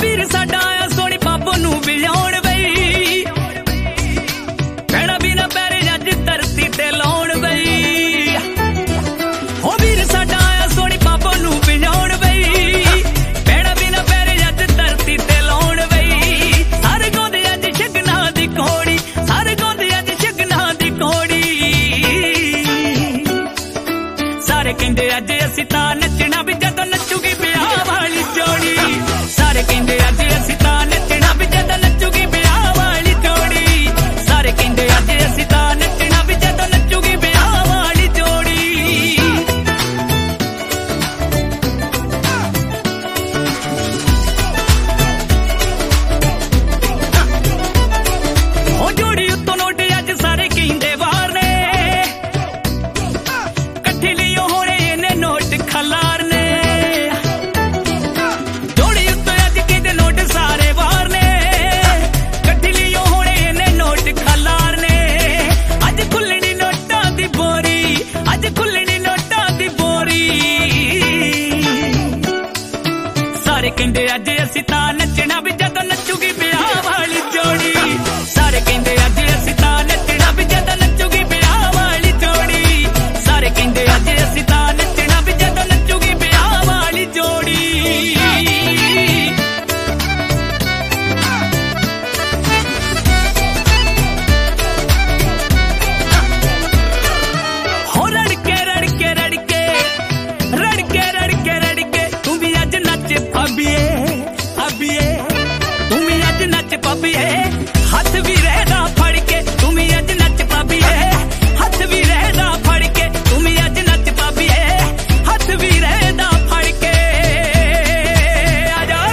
ਵੀਰ ਸਾਡਾ ਆਇਆ ਸੋਹਣੀ ਬਾਬੋ ਨੂੰ ਵਿਆਉਣ ਬਈ, ਭੈਣਾ ਬਿਨਾ ਪੈਰੇ ਅੱਜ ਧਰਤੀ ਤੇ ਲਾਉਣ ਬਈ। ਹੋ ਵੀਰ ਸਾਡਾ ਆਇਆ ਸੋਹਣੀ ਬਾਬੋ ਨੂੰ ਵਿਆਉਣ ਬਈ, ਭੈਣਾ ਬਿਨਾ ਪੈਰੇ ਅੱਜ ਧਰਤੀ ਤੇ ਲਾਉਣ ਬਈ। ਸਾਰੇ ਗਾਉਂਦੇ ਅੱਜ ਸ਼ਗਨਾਂ ਦੀ ਘੋੜੀ, ਸਾਰੇ ਗਾਉਂਦੇ ਅੱਜ ਸ਼ਗਨਾਂ ਦੀ ਘੋੜੀ। ਸਾਰੇ ਕਹਿੰਦੇ ਅੱਜ ਅਸੀਂ ਤਾਂ ਨੱਚਣਾ ਵੀ ਜਦੋਂ ਨੱਚੂਗੀ ਵਿਆਹ ਵਾਲੀ ਜੋੜੀ। ਸਾਰੇ ਕਹਿੰਦੇ ਅੱਜ ਅਸੀਂ ਤਾਂ ਨੱਚਣਾ ਵੀ ਜਦੋਂ ਨੱਚੂਗੀ ਵਿਆਹ ਵਾਲੀ ਜੋੜੀ। ਸਾਰੇ ਕਹਿੰਦੇ ਅੱਜ ਅਸੀਂ ਤਾਂ ਨੱਚਣਾ ਵੀ ਜਦੋਂ ਨੱਚੂਗੀ ਵਿਆਹ ਵਾਲੀ ਜੋੜੀ। ਉਹ ਜੋੜੀ ਉੱਤੋਂ ਨੋਟ ਅੱਜ ਸਾਰੇ ਕਹਿੰਦੇ ਵਾਰ ਨੇ, ਇਕੱਠੇ ਲਿਓ ਹੋਣੇ ਇਹਨੇ ਨੋਟ ਖਲਾਰਨੇ। ਜੋੜੀ ਉੱਤੋਂ ਅੱਜ ਕਹਿੰਦੇ ਨੋਟ ਸਾਰੇ ਵਾਰ ਨੇ, ਇਕੱਠੇ ਲਿਓ ਹੋਣੇ ਇਹਨੇ ਨੋਟ ਖਲਾਰਨੇ। ਅੱਜ ਖੁੱਲਣੀ ਨੋਟਾਂ ਦੀ ਬੋਰੀ, ਅੱਜ ਖੁੱਲਣੀ ਨੋਟਾਂ ਦੀ ਬੋਰੀ। ਸਾਰੇ ਕਹਿੰਦੇ ਅੱਜ ਅਸੀਂ ਤਾਂ ਨੱਚਣਾ ਵੀ ਜਦੋਂ ਨੱਚੂਗੀ ਵਿਆਹ ਵਾਲੀ ਜੋੜੀ। ਸਾਰੇ ਕਹਿੰਦੇ ਅੱਜ ਅਸੀਂ ਤਾਂ ਨੱਚਣਾ ਵੀ ਜਦੋਂ ਨੱਚੂਗੀ ਵਿਆਹ ਵਾਲੀ ਜੋੜੀ। ਸਾਰੇ ਕਹਿੰਦੇ ਅੱਜ ਅਸੀਂ ਤਾਂ ਨੱਚਣਾ ਵੀ ਜਦੋਂ ਨੱਚੂਗੀ ਵਿਆਹ ਵਾਲੀ ਜੋੜੀ। ਹੋ ਰੜਕੇ ਰੜਕੇ ਰੜਕੇ ਰੜਕੇ ਰੜਕੇ ਰੜਕੇ ਤੂੰ ਵੀ ਅੱਜ ਨੱਚ ਭਾਬੀਏ ਭਾਬੀਏ, ਤੂੰ ਵੀ ਅੱਜ ਨੱਚ ਭਾਬੀਏ। ਹੱਥ ਵੀ ਰਹਿਦਾ ਫੜ ਕੇ ਤੂੰ ਵੀ ਅੱਜ ਨੱਚ ਭਾਬੀਏ, ਹੱਥ ਵੀ ਰਹਿਦਾ ਫੜ ਕੇ ਤੂੰ ਵੀ ਅੱਜ ਨੱਚ ਭਾਬੀਏ, ਹੱਥ ਵੀ ਰਹਿਦਾ ਫੜ ਕੇ। ਆ ਜਾ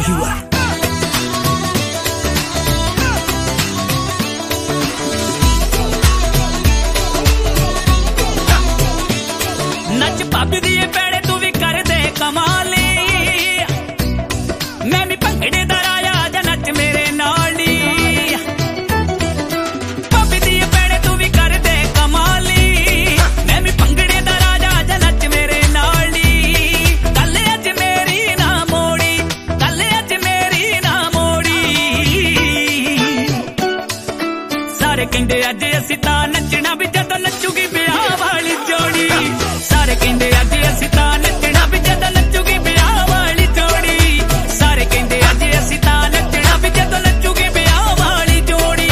ਨੱਚ ਭਾਬੀ ਦੀ ਭੈਣੇ ਤੂੰ ਵੀ ਕਰਦੇ ਕਮਾਲੀ। ਮੈਂ ਵੀ ਭੰਗੜੇ ਦਾ ਰਾਜਾ ਜਾ ਨੱਚ ਮੇਰੇ ਨਾਲ ਨੀ। ਭਾਬੀ ਦੀ ਭੈਣੇ ਤੂੰ ਵੀ ਕਰਦੇ ਕਮਾਲੀ। ਮੈਂ ਵੀ ਭੰਗੜੇ ਦਾ ਰਾਜਾ ਜਾ ਨੱਚ ਮੇਰੇ ਨਾਲ ਨੀ। ਕੱਲ ਅੱਜ ਮੇਰੀ ਨਾ ਮੋੜੀ, ਕੱਲ ਅੱਜ ਮੇਰੀ ਨਾ ਮੋੜੀ। ਸਾਰੇ ਕਹਿੰਦੇ ਅੱਜ ਅਸੀਂ ਤਾਂ ਨੱਚਣਾ ਵੀ ਜਦੋਂ ਨੱਚੂਗੀ ਵਿਆਹ ਵਾਲੀ ਜੋੜੀ। ਸਾਰੇ ਕਹਿੰਦੇ ਅੱਜ ਅਸੀਂ ਤਾਂ ਨੱਚਣਾ ਵੀ ਜਦੋਂ ਨੱਚੂਗੀ ਵਿਆਹ ਵਾਲੀ ਜੋੜੀ। ਸਾਰੇ ਕਹਿੰਦੇ ਅੱਜ ਅਸੀਂ ਤਾਂ ਨੱਚਣਾ ਵੀ ਜਦੋਂ ਨੱਚੂਗੀ ਵਿਆਹ ਵਾਲੀ ਜੋੜੀ।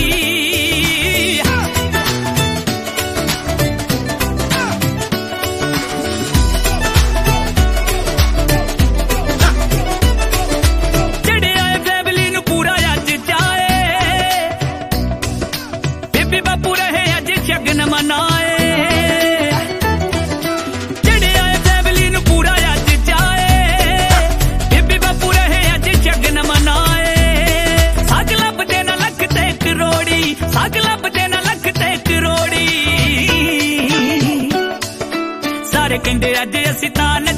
ਜਿਹੜੇ ਆਏ ਫੈਮਿਲੀ ਨੂੰ ਪੂਰਾ ਅੱਜ ਚਾਏ, ਬੀਬੀ ਬਾਪੂ ਰਹੇ ਅੱਜ ਸ਼ਗਨ ਮਨਾਏ। ਜਿਹੜੇ ਆਏ ਫੈਮਿਲੀ ਨੂੰ ਪੂਰਾ ਅੱਜ ਚਾਏ, ਬੀਬੀ ਬਾਪੂ ਰਹੇ ਅੱਜ ਸ਼ਗਨ ਮਨਾਏ। ਸਾਗ ਲੱਭਦੇ ਨਾ ਲੱਖ ਤੇ ਕਰੋੜੀ, ਸਾਗ ਲੱਭਦੇ ਨਾ ਲੱਖ ਤੇ ਕਰੋੜੀ। ਸਾਰੇ ਕਹਿੰਦੇ ਅੱਜ ਅਸੀਂ ਤਾਂ